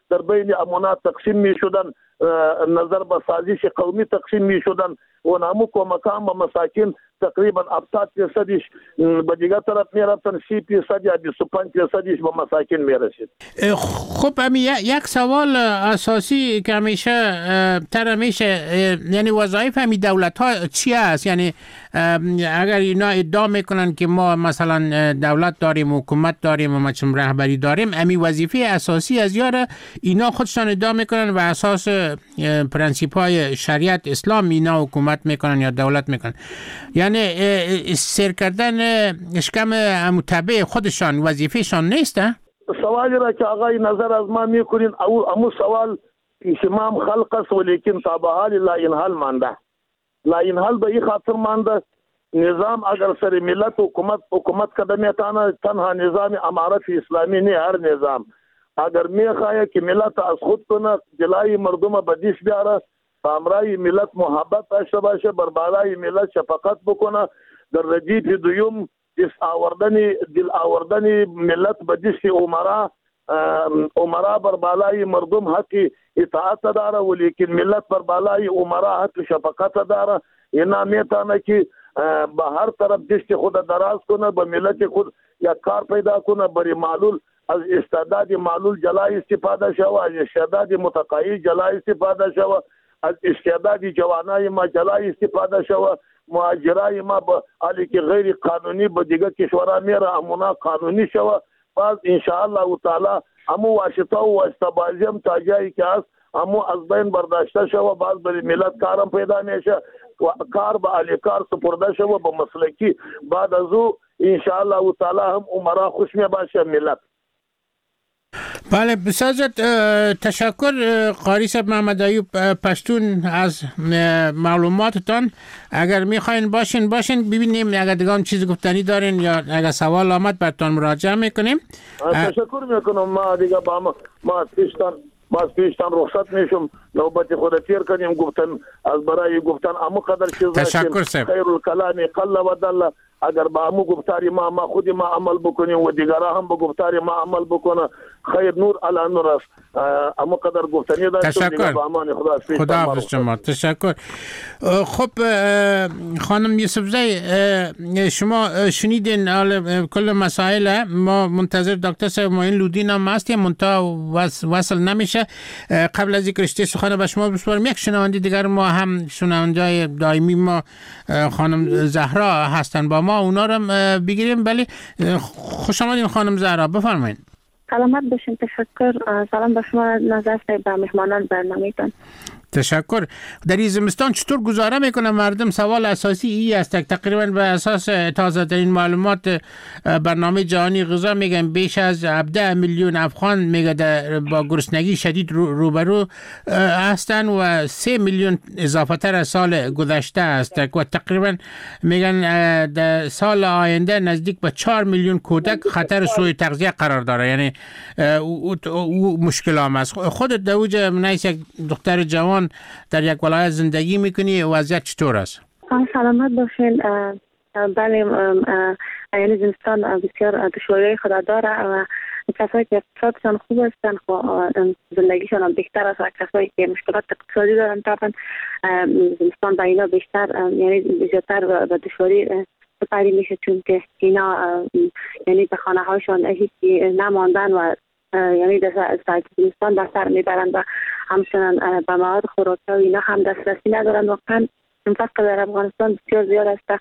در بین امانات تقسیم می شدن، نظر به سازش قومی تقسیم می شدن و نامو کمکان و مساکین تقریبا 70% به دیگر طرف می رفتن، 30% یا 25% به مساکین می رسید. خب یک سوال اساسی که همیشه یعنی وظایف همین دولت ها چی است؟ یعنی اگر اینا ادعا میکنن که ما مثلا دولت داریم، حکومت داریم و مثلا رهبری داریم، همین وظیفه اساسی از یار اینا خودشان ادعا میکنن و اساس پرنسیپ های شریعت اسلام اینا حکومت میکنن یا دولت میکنن، یعنی سیر کردن اشکم متبع خودشان وظیفهشان نیسته؟ سوالی را که آقای نظر از ما میکنین امو سوال پیشمام خلق است ولیکن تابع حال لا انحال مانده. لا انحال به این خاطر مانده نظام اگر سر ملت حکومت کدمی تنها نظام امارت اسلامی نه، هر نظام اگر میخواه که ملت از خود کنه جلای مردم بدیش بیاره، امرای ملت محبت داشته باشه، بر بالای ملت شفقت بکنه، در ردیف دویم دل آوردن ملت بدیش عمرا بر بالای مردم حق اطاعت داره ولیکن ملت بر بالای عمرا حق شفقت داره. اینا میتونه که به هر طرف دشت خود دراز کنه، به ملت خود یک کار پیدا کنه، بری معلول از استعداد معلول جلای استفاده شوه، از استعداد متقاعد جلای استفاده شوه، از استعداد جوانای ما جلای استفاده شوه، مهاجرای ما به حالی که غیر قانونی به دیگه کشورها میره امونا قانونی شوه. باز انشاءالله تعالی امو واسطه و واسطه‌بازی هم تا جایی که هست امو از بین برداشته شوه، باز بری ملت کارم پیدا میشه و کار به اهل کار سپرده شوه به مسلکی. بعد از او انشاءالله تعالی هم عمرا خوش می باشه ملت. بله بسیار تشکر قاری صاحب محمد ایوب پشتون از معلوماتتان. اگر میخواین باشین ببینیم اگر دیگه چیز گفتنی دارین یا اگر سوال آمد براتون مراجعه میکنیم. تشکر میکنم. ما دیگه ما پیشتان رخصت میشم، نوبت خود تیر کنیم گفتن از برای گفتن امو قدر چیز تشکر صاحب. خیر الکلام قل و دل. اگر با امو گفتاری ما خودی ما عمل بکنیم و دیگرها هم با گفتاری ما عمل بکنه خیر نور علی نور است. امو قدر گفتنی داشتم دیگه با امان خدا حافظ شما. تشکر. خب خانم یوسفزی شما شنیدین کل مسائل. ما منتظر دکتر صاحب معین لودین هم هستیم منتها وصل نمیشه. قبل از اینکه رشته سخن به شما بسپارم یک شنونده دیگر ما هم شنونده دائمی ما خانم زهرا هستن با ما، اونا رو بگیریم. ولی خوش آمدین خانم زهرا، بفرمایید. سلامت باشین. تشکر. سلام به شما نظر صاحب و مهمانان برنامه‌تان. تشکر. در این زمستان چطور گزاره میکنه مردم؟ سوال اساسی ای است. تقریبا به اساس تازه ترین معلومات برنامه جهانی غذا میگن بیش از 17 میلیون افغان میگه با گرسنگی شدید روبرو هستن و 3 میلیون اضافه تر از سال گذشته است و تقریبا میگن در سال آینده نزدیک به 4 میلیون کودک خطر سوء تغذیه قرار داره. یعنی او مشکل هم است. خودت در اوج منیس یک دختر جوان در یک ولایت زندگی میکنی، وضعیت چطور است؟ سلامت باشین. بله یعنی زمستان بسیار دشواری خود داره و کسایی که اقتصادشان خوب هستن زندگیشان هم بهتر است و کسایی که مشکلات اقتصادی دارن طبعا زمستان با اینا بیشتر یعنی زیادتر به دشواری سپری میشه، چون که اینا یعنی به خانه هاشون هیچی نماندن و یعنی در زمستان به سر میبرند و همچنان به مواد خوراکی و اینا هم دسترسی ندارن. واقعا فقر در افغانستان بسیار زیاد است.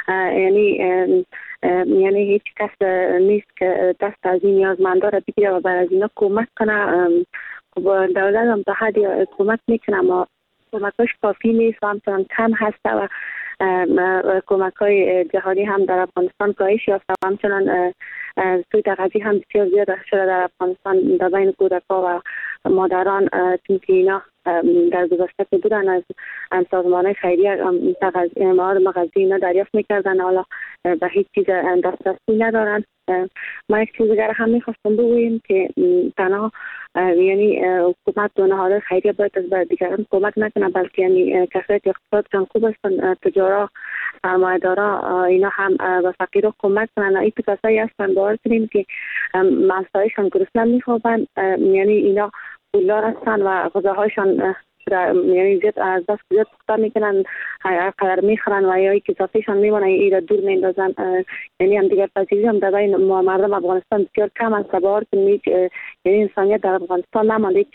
یعنی هیچ کس نیست که دست از این نیازمندا را بگیره و بر از اینا کمک کنه. دولت هم تا حدی کمک میکنه اما کمکش کافی نیست و همچنان کم هست و کمک‌های جهانی هم در افغانستان کاهش یافته و همچنان سوء تغذیه هم بسیار زیاد شده در افغانستان در بین کودکان و مادران، چون که اینا در گذشته که بودن از سازمان‌های خیریه مواد مغذی اینا دریافت می‌کردن، حالا به هیچ چیز دسترسی ندارن. ما یک چیز دیگر هم می‌خواستم بگویم که تنها یعنی حکومت و نهادهای خیریه باید از دیگران کمک نکنه، بلکه یعنی کسایی که اقتصادشان خوب هستن، تجارا، سرمایه‌دارا، اینا هم به فقیرها کمک کنن. این کسایی هستن باور کنیم که مسائلشان گرسنه میخوابن، یعنی اینا پولدار هستند و غذاهایشان یعنی زیاد از دست زیاد پخته میکنن، هر قدر میخورن و یا ای که اضافهشان میمونه ای را دور میندازن. یعنی هم دیگر پذیری هم در بین مردم افغانستان بسیار کم است. بار کنید یعنی انسانیت در افغانستان نمانده،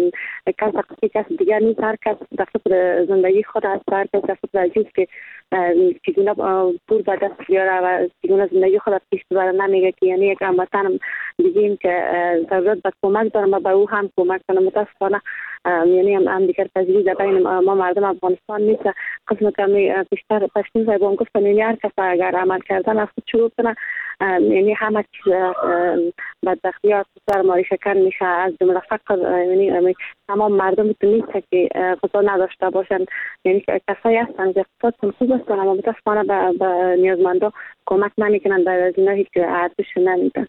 کس دیگر نیست. هر کس در فکر زندگی خود است، هر کس در فکر عجیز که چگونه پول به دست بیاره و چگونه زندگی خود پیش ببره. نمیگه که یعنی یک هموطن بگیم که ضرورت به کمک دارم و به او هم کمک کنم. متاسفانه یعنی هم دیگر پذیری در بین ما مردم افغانستان نیست. قسم کمی بیشتر پشتین زبان گفتن یعنی هر کس اگر عمل کردن از خود شروع کنه یعنی همه چیز بدبختی ها سر ماری شکن میشه، از جمله فقر. یعنی تمام مردم نیست که غذا نداشته باشن. یعنی کسایی هستن که اقتصادشون خوب هستن اما متاسفانه به نیازمندا کمک نمیکنن، در از اینا هیچ ارزش نمیدن.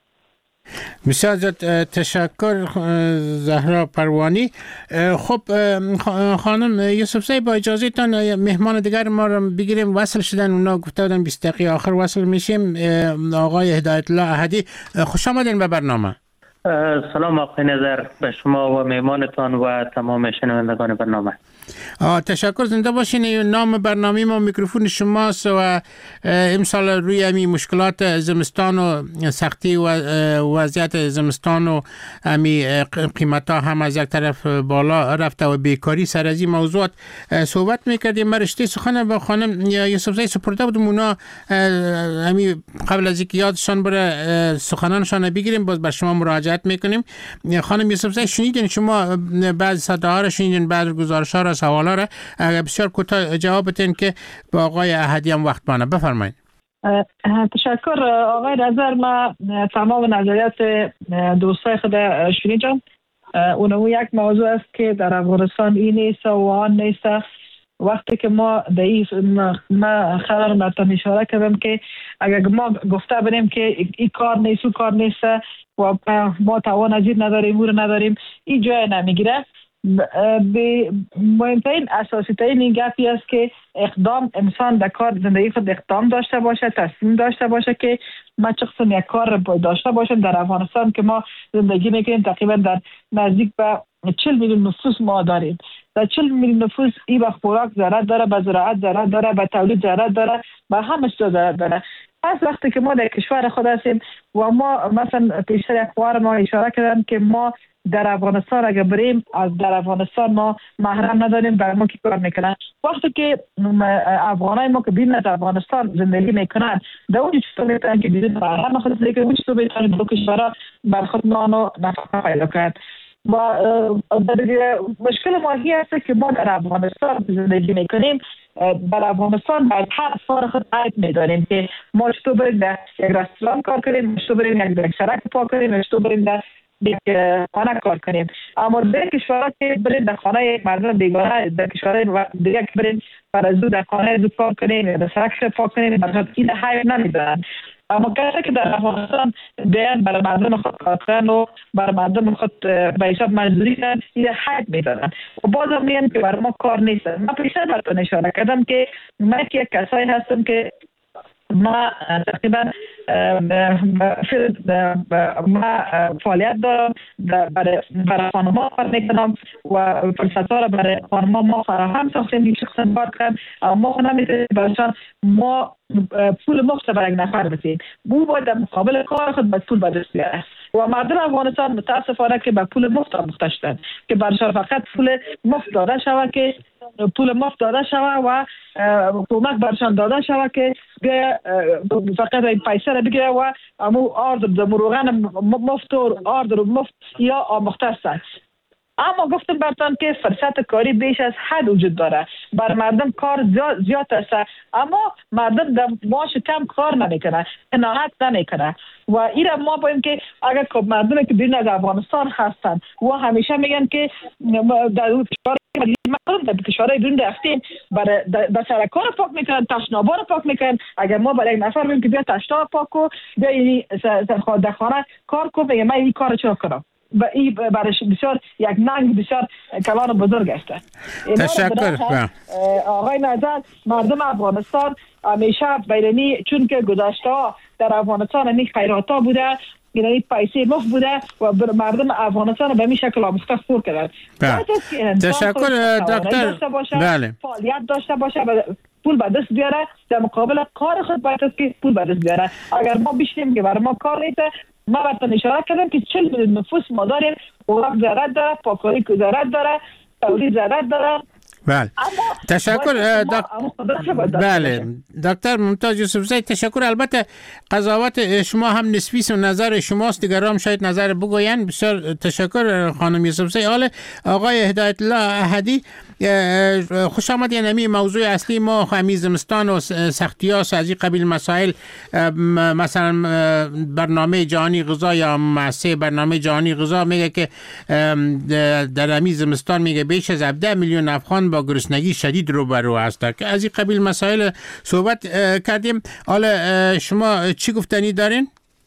بسیار زیاد تشکر زهرا پروانی. خب خانم یوسفزی، با اجازه تان مهمان دیگر ما رو بگیریم. وصل شدن، اونا گفته بودن 20 دقیقه آخر وصل میشیم. آقای هدایت الله احدی، خوش آمدین به برنامه. سلام آقای نظر به شما و مهمانتان و تمام شنوندگان برنامه. تشکر، زنده باشین. نام برنامه ما میکروفون شماست و امسال روی امی مشکلات زمستان و سختی و وضعیت زمستان و امی قیمت ها هم از یک طرف بالا رفته و بیکاری سر از این موضوعات صحبت میکردیم. من رشته سخن با خانم یوسفزی سپرده بودم، اونا امی قبل از اینکه یادشان بره سخنانشان بگیریم باز بر شما مراجعت میکنیم. خانم یوسفزی، شنیدین شما بعضی صداها را شنیدین، بعضی گزارش ها را، سوالا را، بسیار کوتاه جواب بدین که با آقای احدی هم وقت بانه. بفرمایید. تشکر آقای نظر. ما تمام نظریات دوستای خود شنیدم. اونمو یک موضوع است که در افغانستان این نیست و آن نیست. وقتی که ما در ما خبر متن اشاره کردم که اگر ما گفته بریم که این کار نیست و کار نیست و ما توان از این نداریم و نداریم، این جای نمیگیره. به مهمترین اساسی ترین این گپی است که اقدام، انسان در کار زندگی خود اقدام داشته باشه، تصمیم داشته باشه که ما چه قسم یک کار داشته باشیم. در افغانستان که ما زندگی میکنیم تقریبا در نزدیک به 40 میلیون نفوس ما داریم. در 40 میلیون نفوس این به خوراک ضرورت داره، به زراعت ضرورت داره، به تولید ضرورت داره، به همه چیز ضرورت داره. پس وقتی که ما در کشور خود هستیم و ما مثلا پیشتر اخبار ما اشاره کردن که ما در افغانستان اگر بریم از در افغانستان ما محرم نداریم، برای ما کی کار میکنن. وقتی که افغانای ما که بیرون از افغانستان زندگی میکنن در اونجا چطور میتونن که بیرون محرم خود زندگی کنن، چطور میتونن دو کشورها بر خود نان و نفقه پیدا کنند. و مشکل ما هی است که ما در افغانستان زندگی میکنیم، در افغانستان باید هر سال خود عید میدانیم که ما چطور بریم در یک رستوران کار کنیم، چطور بریم یک سرک پاک کنیم، چطور بریم در یک خانه کار کنیم. اما در کشورها که بریم در خانه یک مردم بیگانه، در کشورهای دیگه که بریم فرضو در خانه زود کار کنیم، در سرک پاک کنیم، برای این حیف نمیدارن. اما کسی که در افغانستان بیان برای مردم خود کار کنن و برای مردم خود به حساب مزدوری کنن، این حیف میدارن و باز هم میگن که برای ما کار نیستن. من پیشتر براتون اشاره کردم که من که یک کسایی هستم که ما تقریبا ما فعالیت دارم برای خانما کار میکنم و فرصت ها را برای خانما ما فراهم ساختیم که شخصا کار کنم. اما ما نمیتونیم برایشان ما پول مفت برای یک نفر بدیم، او باید در مقابل کار خود باید پول به دست بیاره و مردم افغانستان متاسفانه که به پول مفت آموخته شدن که برایشان فقط پول مفت داده شود که پول مفت داده شود و کمک برایشان داده شود که فقط این پیسه را بگیره و امو آردر در مروغن مفت و آردر مفت یا آموخته است. اما گفتم براتون که فرصت کاری بیش از حد وجود داره، بر مردم کار زیاد است اما مردم در معاش کم کار نمیکنه، قناعت نمیکنه و این را ما باید که اگر مردم که بیرون از افغانستان هستن و همیشه میگن که در کشورهای بیرون رفتیم برای سرکار رو پاک میکنن، تشنابا رو پاک میکنن. اگر ما برای یک نفر بگیم که بیا تشناب پاک کو، بیا این در خانه کار کو، میگه من این کار چرا کنم؟ و این برای بسیار یک ننگ بسیار کلان بزرگ است. تشکر آقای نظر. مردم افغانستان همیشه بیرونی چون که گذشته ها در افغانستان این خیرات ها بوده یعنی پیسه مفت بوده و مردم افغانستان به این شکل آموخته خور کردن. تشکر دکتر. بله. فعالیت داشته باشه پول به دست بیاره در مقابل کار خود باید که پول به دست بیاره. اگر ما بشیم که برای ما کار نیست، ما براتون اشاره کردم که 40 میلیون نفوس ما داریم، خوراک ضرورت داره، پاکاری ضرورت داره، تولید ضرورت داره. بله تشکر بله دکتر ممتاز یوسفزی، تشکر. البته قضاوت شما هم نسبی و نظر شماست، دیگران شاید نظر بگوین. بسیار تشکر خانم یوسفزی. حالا آقای هدایت الله احدی، خوش آمد. یعنی موضوع اصلی ما همین زمستان و سختی‌هاست از این قبیل مسائل، مثلا برنامه جهانی غذا یا مؤسسه برنامه جهانی غذا میگه که در همین زمستان میگه بیش از 17 میلیون افغان با گرسنگی شدید روبرو هستند. که از این قبیل مسائل صحبت کردیم. حالا شما چی گفتنی دارین؟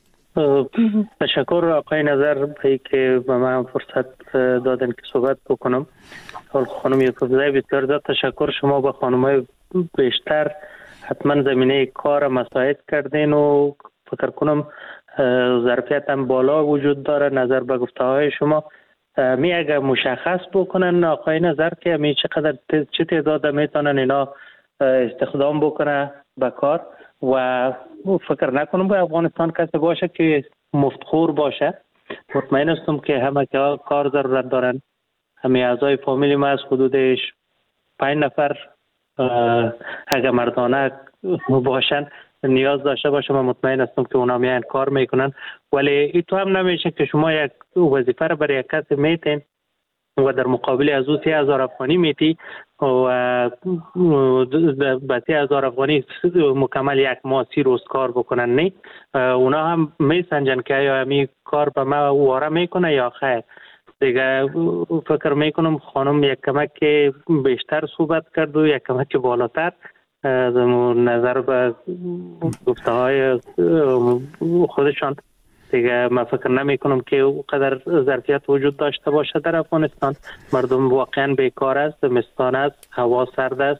تشکر آقای نظر که به من فرصت دادن که صحبت بکنم. خانم یوسفزی بسیار زیاد تشکر. شما با خانم‌های بیشتر حتما زمینه کار مساعد کردین و فکر کنم ظرفیت هم بالا وجود داره. نظر به گفته‌های شما اگر مشخص بکنن آقای نظر که می چقدر چه تعداد میتونن اینا استخدام بکنه به کار، و فکر نکنم به افغانستان کسی باشه که مفتخور باشه. مطمئن هستم که همه که کار ضرورت دارن. همه اعضای فامیلی ما از حدود 5 نفر اگر مردانه باشن نیاز داشته باشه. من مطمئن هستم که اونا میان کار میکنن. ولی این تو هم نمیشه که شما یک وظیفه رو برای یک کسی میتین و در مقابل از او 30,000 افغانی میتی و به 30,000 افغانی مکمل یک ماه 30 روز کار بکنن. نه، اونا هم میسنجن که یا همی کار به ما واره میکنه یا خیر. دیگه فکر میکنم خانم یک کمک بیشتر صحبت کرد و یک کمک بالاتر نظر به گفته های خودشان. دیگه من فکر نمی کنم که اونقدر ظرفیت وجود داشته باشه در افغانستان. مردم واقعا بیکار است، زمستان است، هوا سرد است.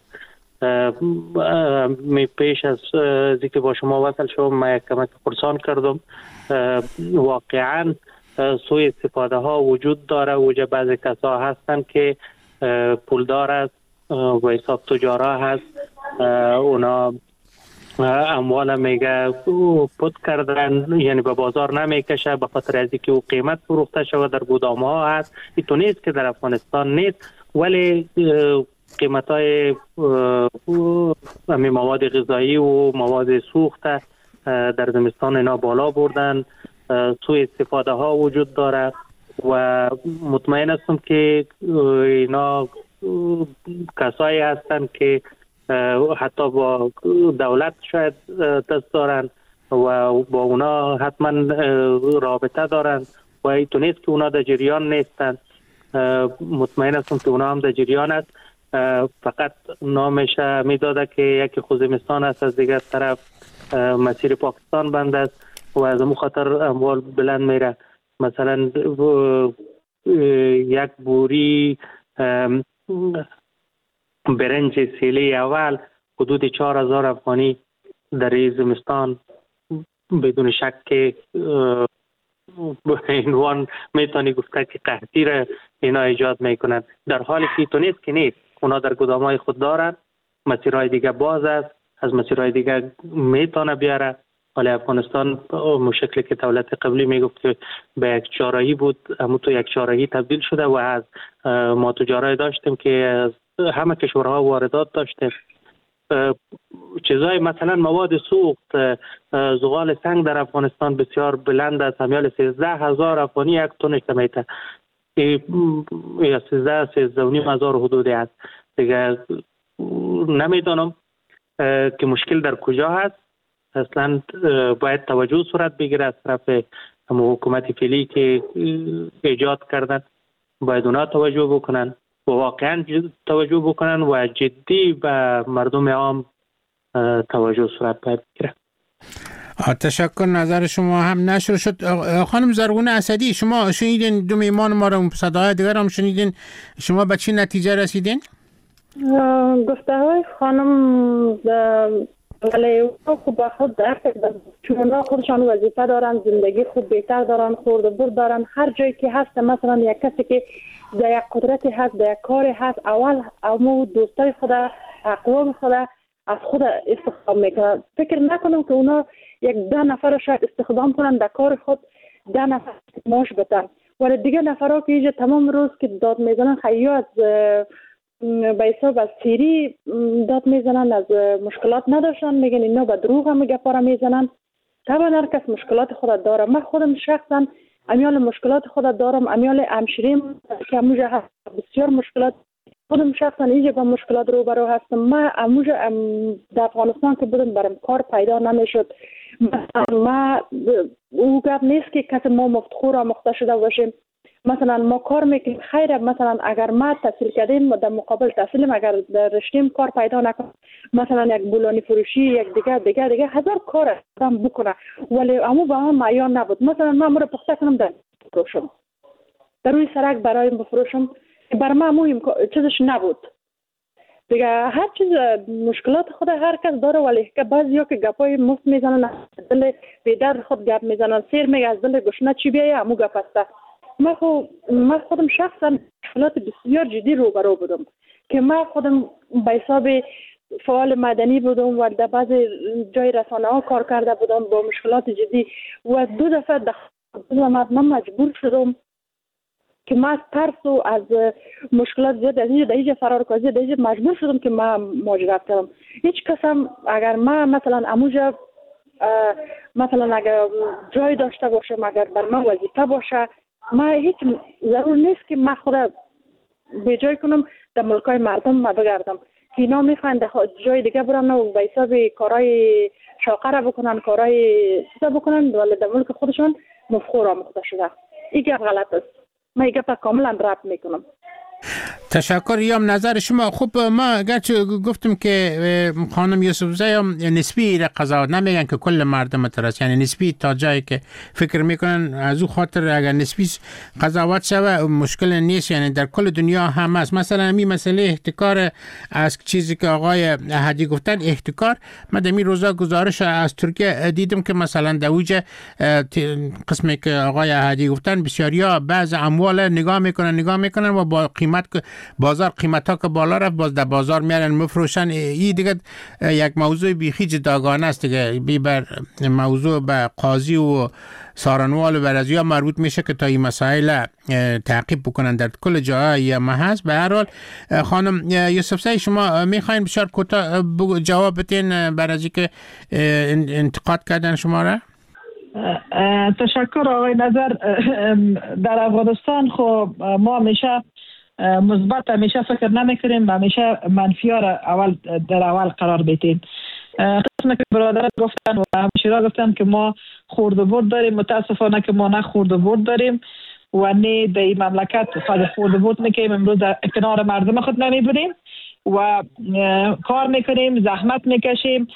می پیش از اینکه با شما وصل شدم من یک کمک پرسان کردم. واقعا سوء استفاده ها وجود داره. وجه بعضی کسا هستن که پولدار است و حساب تجارا هست، اونا اموال میگه پود کردن، یعنی به بازار نمیکشه به خاطر از اینکه او قیمت فروخته شده در گودام ها هست. این نیست که در افغانستان نیست، ولی قیمت های مواد غذایی و مواد سوخته در زمستان اینا بالا بردن. سوء استفاده ها وجود داره و مطمئن هستم که اینا کسایی هستند که حتی با دولت شاید دست دارن و با اونا حتما رابطه دارن و اینطور نیست که اونا در جریان نیستن. مطمئن هستم که اونا هم در جریان است. فقط نامش میداده که یکی خوزمستان است، از دیگر طرف مسیر پاکستان بند است و از اون خاطر اموال بلند میره. مثلا یک بوری برنج سیله اول حدود 4,000 افغانی در زمستان بدون شک که عنوان میتونی گفته که قحطی را اینا ایجاد میکنن، در حالی که تو نیست که نیست. اونا در گدامای خود دارن، مسیرهای دیگه باز است، از مسیرهای دیگه میتونه بیاره. ولی افغانستان مشکلی که دولت قبلی میگفت که به یک چهارراهی بود، اما تو یک چهارراهی تبدیل شده و از ما تجارت داشتیم که از همه کشورها واردات داشتیم. چیزای مثلا مواد سوخت، زغال سنگ در افغانستان بسیار بلند است. همیال 13,000 افغانی یک تنش میته، یا 13,500 حدودی است. دیگه نمیدانم که مشکل در کجا هست. اصلا باید توجه صورت بگیره از طرف حکومت فعلی که ایجاد کردن. باید اونا توجه بکنن و واقعا توجه بکنن و جدی به مردم عام توجه صورت باید بگیره. تشکر. نظر شما هم نشر شد. خانم زرغونه اسدی، شما شنیدین دو میهمان ما رو، صداهای دیگر هم شنیدین. شما به چی نتیجه رسیدین؟ گفته های خانم ولی خوب به خود چون خودشان وظیفه دارن، زندگی خوب بهتر دارن، خورد و برد دارن. هر جایی که هست مثلا یک کسی که در یک قدرتی هست، در یک کاری هست، اول امو دوستای خود، اقوام خود از خود استخدام میکنن. فکر نکنم که اونا یک 10 نفر شاید استخدام کنن در کار خود 10 نفر معاش بدن، ولی دیگه نفرها که اینجا تمام روز که داد میزنن خیلی از به حساب از سیری داد میزنن، از مشکلات نداشتن، میگن اینا به دروغ هم گپا میزنن. طبعا هر کس مشکلات خود داره. من خودم شخصا امیال مشکلات خود دارم، امیال همشیریم که اموجه هست بسیار مشکلات. خودم شخصا اینجا با مشکلات روبرو هستم. من اموجه در افغانستان که بودم برام کار پیدا نمیشد. ما او گپ نیست که کسی ما مفتخور آموخته شده باشیم. مثلا ما کار میکنیم خیره، مثلا اگر ما تحصیل کردیم در مقابل تحصیلیم، اگر رشتیم کار پیدا نکنیم، مثلا یک بولانی فروشی، یک دیگه هزار کار آدم بکنه، ولی امو با هم معیار نبود. مثلا من امو رو پخته کنم در بفروشم، در روی سرک برایم بفروشم، بر ما مهم چیزش نبود دیگه. هر چیز مشکلات خود هر کس داره، ولی که بعضیا که گپای مفت میزنن، دل بیدر خود گپ میزنن، سیر میگه از دل گشنه چی بیایه امو گپ است. من خودم شخصا مشکلات بسیار جدی روبرو بودم که من خودم به حساب فعال مدنی بودم و در بعض جای رسانه ها کار کرده بودم با مشکلات جدی و 2 دفعه من مجبور شدم که من از ترس و از مشکلات زیاد از اینجا فرار کنم، از اینجا مجبور شدم که من مهاجرت کردم. هیچ کس هم اگر من مثلا اموجا مثلا اگر جای داشته باشم، اگر بر من وظیفه باشه، ما هیچ ضرور نیست که من خود به جای کنم در ملکای مردم ما بگردم که اینا میخوان جای دیگه برن و به حساب کارهای شاقه را بکنن، کارهای چیزا بکنن، ولی در ملک خودشون مفخور آموخته شده. این گپ غلط است. من این گپ کاملا رد میکنم. تشکر. یام نظر شما. خوب، ما گرچه گفتم که خانم یوسفزی هم نسبی را قضاوت نمیگن که کل مردم ترس، یعنی نسبی تا جایی که فکر میکنن از او خاطر اگر نسبی قضاوت شوه مشکل نیست، یعنی در کل دنیا هم است. مثلا همین مسئله احتکار از چیزی که آقای احدی گفتن، احتکار، من در این روزا گزارش از ترکیه دیدم که مثلا در اوج قسمی که آقای احدی گفتن بسیاریا بعض اموال نگاه میکنن و با قیمت بازار قیمتا که بالا رفت باز در بازار میارن مفروشن. این دیگه یک موضوع بیخی جداگانه است دیگه، بی بر موضوع به قاضی و سارنوال و برازیا مربوط میشه که تا این مسائل تعقیب بکنن در کل جاهای ما هست. به هر حال خانم یوسفزی شما میخواین بسیار کوتاه جواب بدین برای اینکه انتقاد کردن شما را؟ تشکر آقای نظر. در افغانستان خب ما همیشه مثبت همیشه فکر نمیکنیم، همیشه منفی ها را در اول قرار بدیم. قسم که برادر گفتن و همشیرا گفتن که ما خورد و برد داریم، متاسفانه که ما نه خورد و برد داریم و نه در این مملکت خورد و برد میکنیم. امروز در کنار مردم خود نمیبودیم و کار میکنیم، زحمت میکشیم،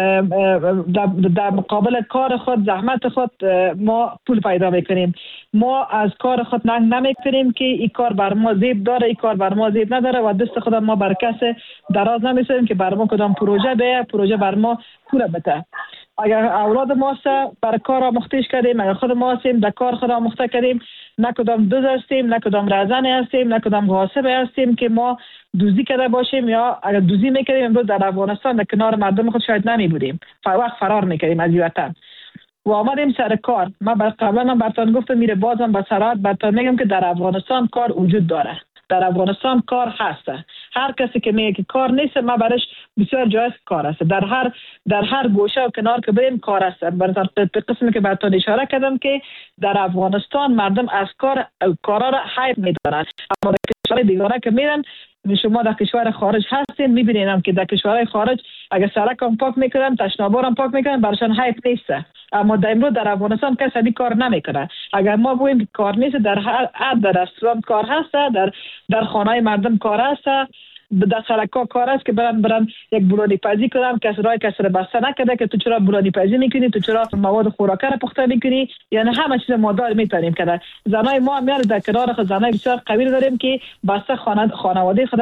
در مقابل کار خود، زحمت خود ما پول پیدا میکنیم. ما از کار خود ننگ نمیکنیم که این کار بر ما زیب داره، این کار بر ما زیب نداره و دست خود ما بر کس دراز نمیسیم که بر ما کدام پروژه بر ما پول بده. اگر اولاد ما بر کار آموختهش کردیم، اگر خود ما هستیم در کار خود آموخته کردیم، نه کدام دوز هستیم، نه کدام رازنی هستیم، نه کدام غاصب هستیم که ما دوزی کرده باشیم، یا اگر دوزی میکردیم امروز در افغانستان در کنار مردم خود شاید نمی بودیم، وقت فرار میکردیم از وطن و آمدیم سر کار. من قبلا براتون گفتم، میره بازم به سرعت براتون میگم که در افغانستان کار وجود داره، در افغانستان کار هست. هر کسی که میگه که کار نیست، ما برش بسیار جایز کار است. در هر گوشه و کنار که بریم کار است. به قسمی که براتون اشاره کردم که در افغانستان مردم از کارا را حیف میدارن، اما در کشور دیگره که میرن، شما در کشور خارج هستین میبینین که در کشورهای خارج اگر سرک هم پاک میکنن، تشنابار هم پاک میکنن، براشون حیف نیست. اما در امروز در افغانستان کسی این کار نمیکنه. اگر ما بگوییم که کار نیست، در رستوران کار هست، در خانه مردم کار هست، در سرکا کار است که برن یک بولانی پزی کنن، کسی را بسته نکرده که تو چرا بولانی پزی میکنی، تو چرا مواد خوراکه را پخته میکنی، یعنی همه چیز مادار میتونیم کردن. زنای ما میاد در کنار خود زنای بسیار قوی داریم که بسته خانواده خود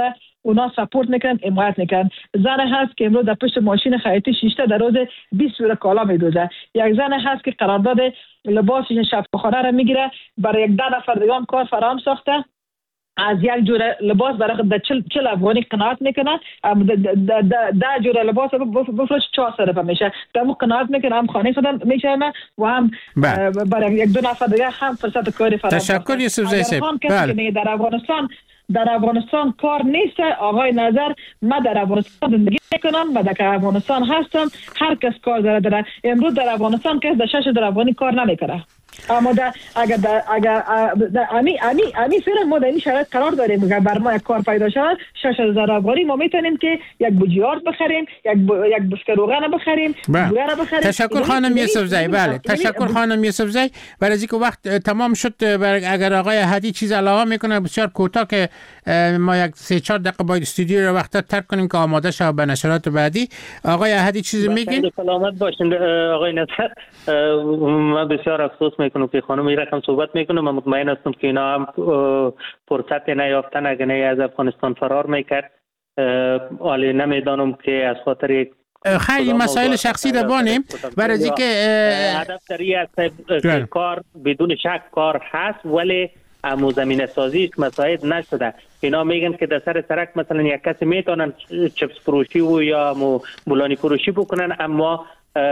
اونا سپورت میکنن، حمایت میکنن. زن هست که امروز در پشت ماشین خیاطی شیشته در روز 20 جور کالا میدوزه. یک زن هست که قرارداد لباس شفاخانه را میگیره، برای 10 نفر دیگه کار فراهم ساخته، از یک جور لباس برای 40 افغانی قناعت میکنه، 10 جور لباس بفروش 400 روپیه میشه. در مو قناعت میکنه، هم خانه خودم میشه و هم برای 1-2 نفر دیگه هم فرصت کاری فراهم. تشکر یوسف زی صاحب. بله. در افغانستان کار نیست. آقای نظر، من در افغانستان زندگی میکنم، من در افغانستان هستم، هر کس کار داره. امروز در افغانستان کس در 6,000 افغانی کار نمیکنه. اما اگر امی فعلا ما در این شرایط قرار داریم، اگر بر ما یک کار پیدا شود 6,000 افغانی ما میتونیم که یک بوجیارد بخریم، یک بسکه روغن بخریم، گوره را بخریم. تشکر خانم یوسف زی. بله تشکر خانم یوسف زی. برای اینکه وقت تمام شد، اگر آقای احدی چیز علاوه میکنه بسیار کوتاه که ما یک 3-4 دقیقه باید استودیو رو وقت ترک کنیم که آماده شو به نشرات بعدی. آقای احدی چیزی میگین؟ سلامت باشین آقای نصر. من بسیار افسوس میکنم که خانم این رقم صحبت میکنه. من مطمئن هستم که اینا هم فرصت نیافتن اگر از افغانستان فرار میکرد. ولی نمیدانم که از خاطر خیلی مسائل شخصی داریم. برای اینکه هدف داری است کار بدون شک کار هست، ولی امو زمینه سازی مساعد نشده. اینا میگن که در سر سرک مثلا یک کسی میتونن چپس فروشی و یا بولانی فروشی بکنن، اما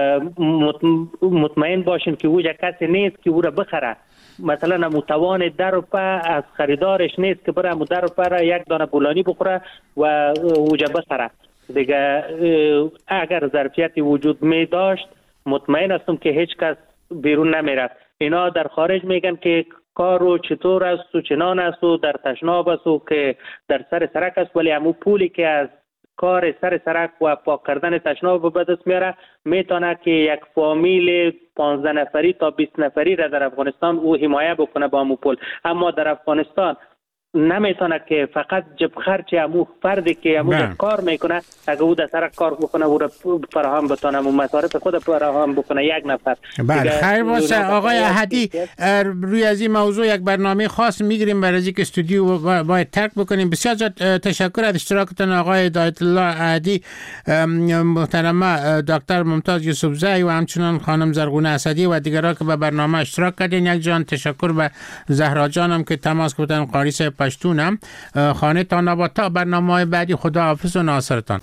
مطمئن باشین که او یک کسی نیست که او را بخره. مثلا متوان 10 روپه از خریدارش نیست که بره 10 روپه را یک دانه بولانی بخوره و اوجا بخره دیگه. اگر ظرفیتی وجود می داشت مطمئن هستم که هیچ کس بیرون نمیرفت. اینا در خارج میگن که کارو چطور است و چنان است و در تشناب است و که در سر سرک است، ولی همون پولی که از کار سر سرک و پاک کردن تشناب به دست میاره میتونه که یک فامیل 15 نفری تا 20 نفری را در افغانستان او حمایت بکنه با همون پول. اما در افغانستان نمیتونه که فقط جب خرچ امو فردی که امو کار میکنه اگه او در سرک کار بکنه او را فراهم بتونه و مصارف خود فراهم بکنه یک نفر. بله خیر باشه آقای احدی. روی از این موضوع یک برنامه خاص میگیریم برای اینکه استودیو باید ترک بکنیم. بسیار تشکر از اشتراکتون آقای دایت الله احدی، محترمه دکتر ممتاز یوسف زی و همچنان خانم زرغونه اسدی و دیگران که به برنامه اشتراک کردین. یک جان تشکر به زهرا جانم که تماس گرفتن، قاری پشتونم. خانه تان آباد تا برنامه‌های بعدی. خدا حافظ و ناصرتان.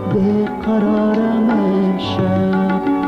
به قرارم امشب.